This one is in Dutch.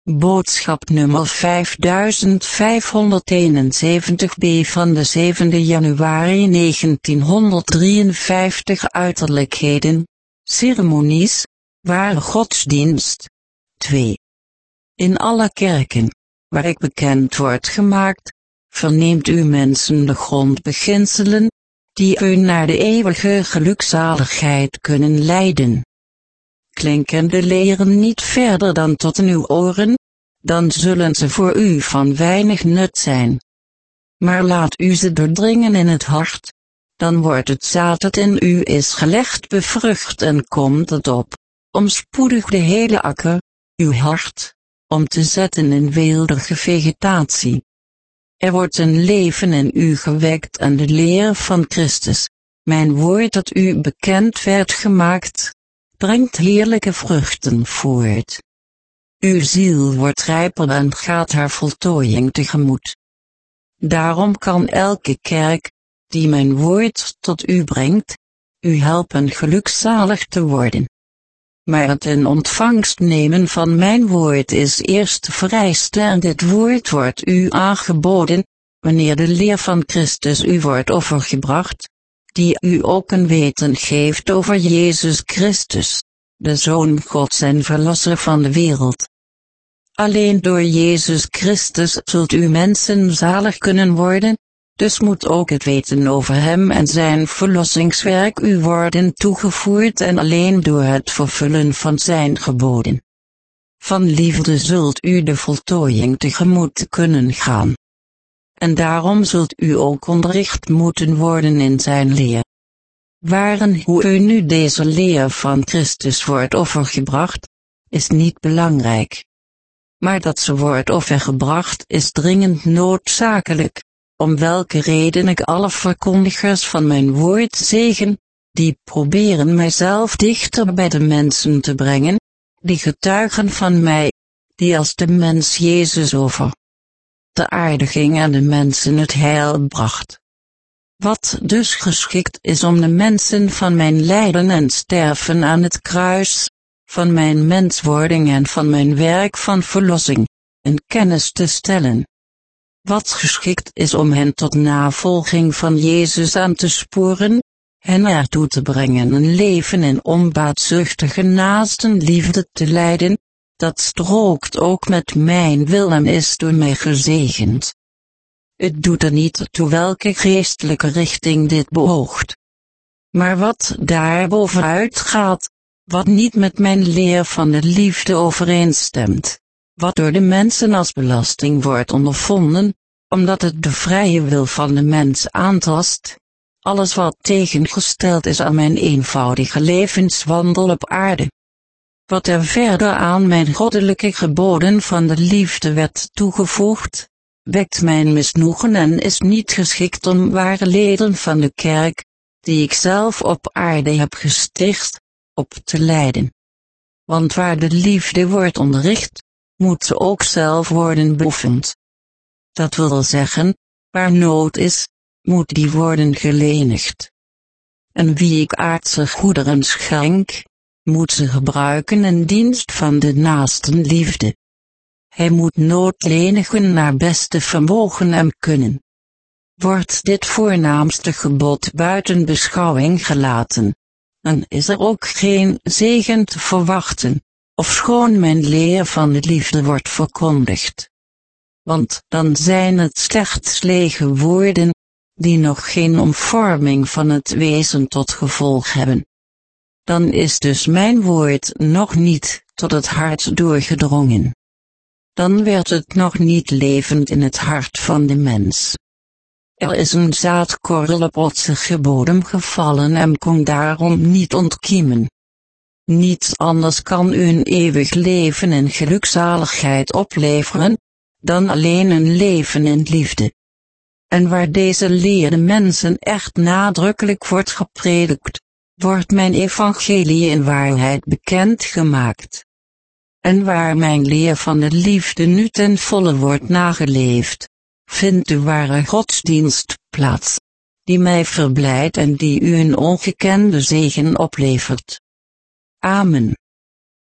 Boodschap nummer 5571b van de 7e januari 1953. Uiterlijkheden, ceremonies, ware godsdienst. 2. In alle kerken, waar ik bekend wordt gemaakt, verneemt u mensen de grondbeginselen, die u naar de eeuwige gelukzaligheid kunnen leiden. Klinken de leren niet verder dan tot in uw oren, dan zullen ze voor u van weinig nut zijn. Maar laat u ze doordringen in het hart, dan wordt het zaad dat in u is gelegd bevrucht en komt het op, om spoedig de hele akker, uw hart, om te zetten in weelderige vegetatie. Er wordt een leven in u gewekt en de leer van Christus, mijn woord dat u bekend werd gemaakt, brengt heerlijke vruchten voort. Uw ziel wordt rijper en gaat haar voltooiing tegemoet. Daarom kan elke kerk, die mijn woord tot u brengt, u helpen gelukzalig te worden. Maar het in ontvangst nemen van mijn woord is eerst vereiste en dit woord wordt u aangeboden, wanneer de leer van Christus u wordt overgebracht, die u ook een weten geeft over Jezus Christus, de Zoon Gods en Verlosser van de wereld. Alleen door Jezus Christus zult u mensen zalig kunnen worden, dus moet ook het weten over hem en zijn verlossingswerk u worden toegevoerd en alleen door het vervullen van zijn geboden. Van liefde zult u de voltooiing tegemoet kunnen gaan. En zult u ook onderricht moeten worden in zijn leer. Waren hoe u nu deze leer van Christus wordt overgebracht, is niet belangrijk. Maar dat ze wordt overgebracht is dringend noodzakelijk, om welke reden ik alle verkondigers van mijn woord zegen, die proberen mijzelf dichter bij de mensen te brengen, die getuigen van mij, die als de mens Jezus over de aarde ging en de mensen het heil bracht. Wat dus geschikt is om de mensen van mijn lijden en sterven aan het kruis, van mijn menswording en van mijn werk van verlossing, in kennis te stellen. Wat geschikt is om hen tot navolging van Jezus aan te sporen, hen ertoe te brengen een leven in onbaatzuchtige naastenliefde te leiden, dat strookt ook met mijn wil en is door mij gezegend. Het doet er niet toe welke geestelijke richting dit beoogt. Maar wat daarbovenuit gaat, wat niet met mijn leer van de liefde overeenstemt, wat door de mensen als belasting wordt ondervonden, omdat het de vrije wil van de mens aantast, alles wat tegengesteld is aan mijn eenvoudige levenswandel op aarde. Wat er verder aan mijn goddelijke geboden van de liefde werd toegevoegd, wekt mijn misnoegen en is niet geschikt om ware leden van de kerk, die ik zelf op aarde heb gesticht, op te leiden. Want waar de liefde wordt onderricht, moet ze ook zelf worden beoefend. Dat wil zeggen, waar nood is, moet die worden gelenigd. En wie ik aardse goederen schenk, moet ze gebruiken in dienst van de naastenliefde. Hij moet nood lenigen naar beste vermogen en kunnen. Wordt dit voornaamste gebod buiten beschouwing gelaten, dan is er ook geen zegen te verwachten, ofschoon mijn leer van de liefde wordt verkondigd. Want dan zijn het slechts lege woorden, die nog geen omvorming van het wezen tot gevolg hebben. Dan is dus mijn woord nog niet tot het hart doorgedrongen. Dan werd het nog niet levend in het hart van de mens. Er is een zaadkorrel op rotsige bodem gevallen en kon daarom niet ontkiemen. Niets anders kan u een eeuwig leven en gelukzaligheid opleveren, dan alleen een leven in liefde. En waar deze leer de mensen echt nadrukkelijk wordt gepredikt, wordt mijn evangelie in waarheid bekend gemaakt. En waar mijn leer van de liefde nu ten volle wordt nageleefd, vindt de ware godsdienst plaats, die mij verblijdt en die u een ongekende zegen oplevert. Amen.